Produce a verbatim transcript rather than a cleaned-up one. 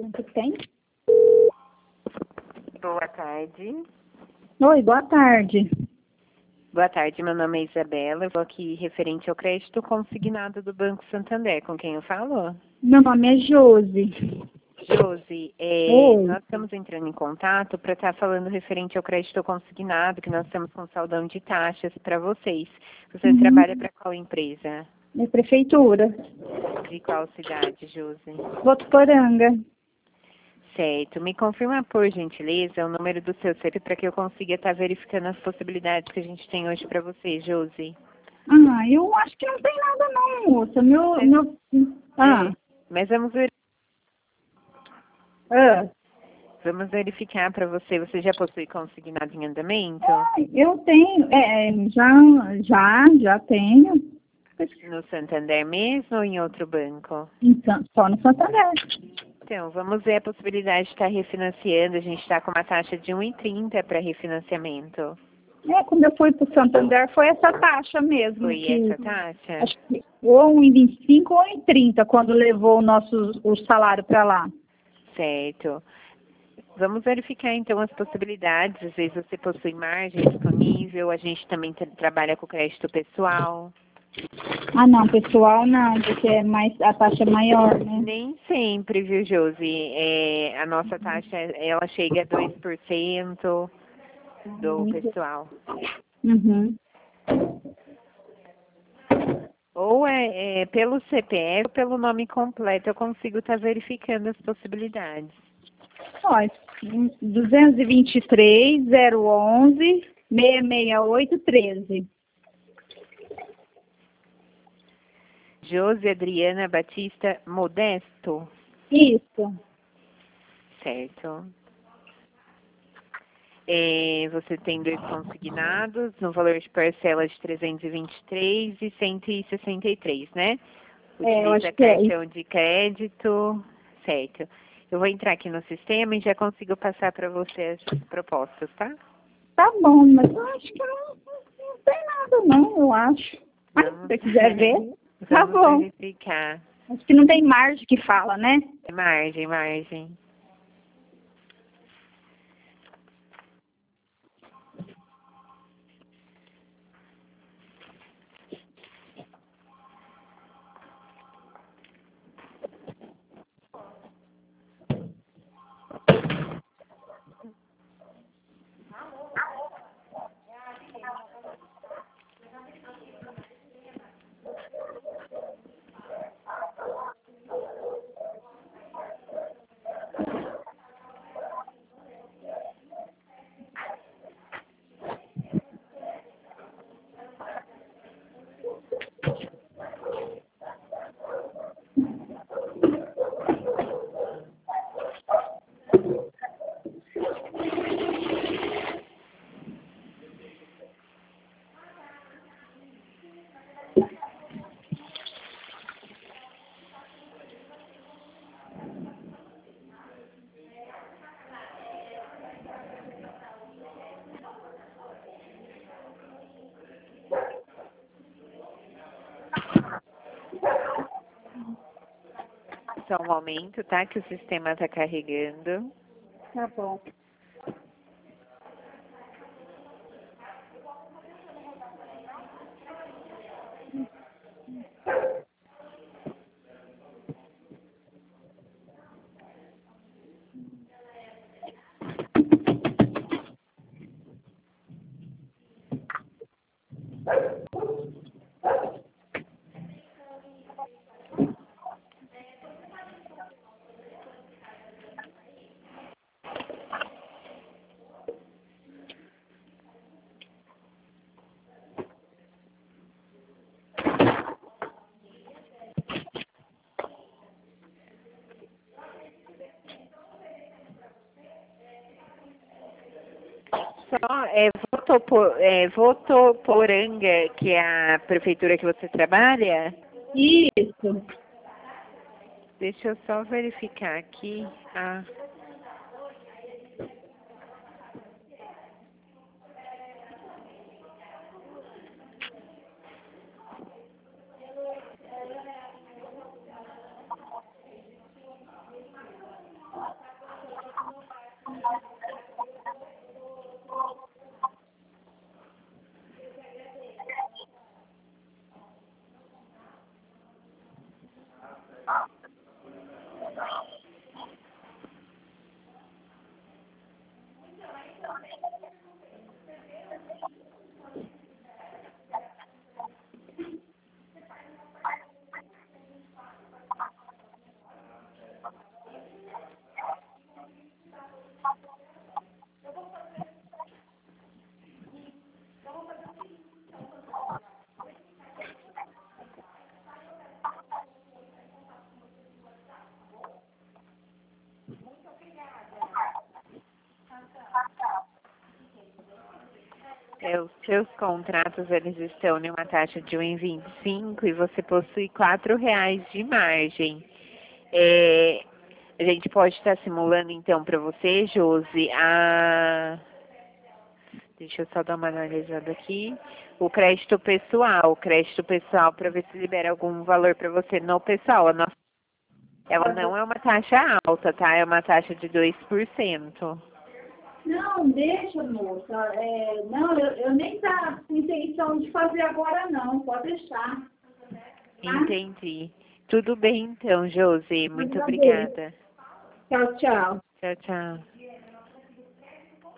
O que tem? Boa tarde. Oi, boa tarde. Boa tarde, meu nome é Isabela. Eu vou aqui referente ao crédito consignado do Banco Santander. Com quem eu falo? Meu nome é Josi. Josi, é, Oi. nós estamos entrando em contato para estar falando referente ao crédito consignado, que nós estamos com saldão de taxas para vocês. Você Uhum. trabalha para qual empresa? É prefeitura. De qual cidade, Josi? Votuporanga. Certo. Me confirma, por gentileza, o número do seu C E P para que eu consiga estar verificando as possibilidades que a gente tem hoje para você, Josi. Ah, eu acho que não tem nada não, moça. Meu... Mas, meu... Ah. é, mas vamos ver. Ah. Vamos verificar para você. Você já possui consignado em andamento? Ah, eu tenho. É, é, já, já, já tenho. No Santander mesmo ou em outro banco? Então, só no Santander. Então, vamos ver a possibilidade de estar refinanciando. A gente está com uma taxa de um vírgula trinta para refinanciamento. É, quando eu fui para o Santander foi essa taxa mesmo. Foi que, essa taxa? Acho que ou um e vinte e cinco ou um e trinta quando levou o nosso o salário para lá. Certo. Vamos verificar então as possibilidades. Às vezes você possui margem disponível. A gente também tra trabalha com crédito pessoal. Ah, não, pessoal não, porque é mais, a taxa é maior, né? Nem sempre, viu, Josi? É, a nossa taxa, ela chega a dois por cento do pessoal. Uhum. Ou é, é pelo C P F ou pelo nome completo, eu consigo estar verificando as possibilidades. Ó, duzentos e vinte e três, zero onze, seiscentos e sessenta e oito, treze. Josi Adriana Batista Modesto. Isso. Certo. É, você tem dois consignados no valor de parcela de trezentos e vinte e três e cento e sessenta e três, né? É, eu Utiliza acho que é isso. cartão de crédito, certo. Eu vou entrar aqui no sistema e já consigo passar para você as propostas, tá? Tá bom, mas eu acho que não, não tem nada não, eu acho. Mas se Vamos, você quiser ver, tá vamos bom. verificar. Acho que não tem margem que fala, né? Margem, margem. Só um momento, tá? Que o sistema está carregando. Tá bom. Só é, Votopo, é Votoporanga, que é a prefeitura que você trabalha? Isso. Deixa eu só verificar aqui. Ah. É, os seus contratos, eles estão em uma taxa de um vírgula vinte e cinco e você possui quatro reais de margem. É, a gente pode estar simulando, então, para você, Josi, a... Deixa eu só dar uma analisada aqui. O crédito pessoal, o crédito pessoal para ver se libera algum valor para você no pessoal. A nossa, ela não é uma taxa alta, tá? É uma taxa de dois por cento. Não, deixa, moça. É, não, eu, eu nem tá com intenção de fazer agora, não. Pode deixar. Tá? Entendi. Tudo bem, então, Josi. Muito Agradeço. obrigada. Tchau, tchau. Tchau, tchau.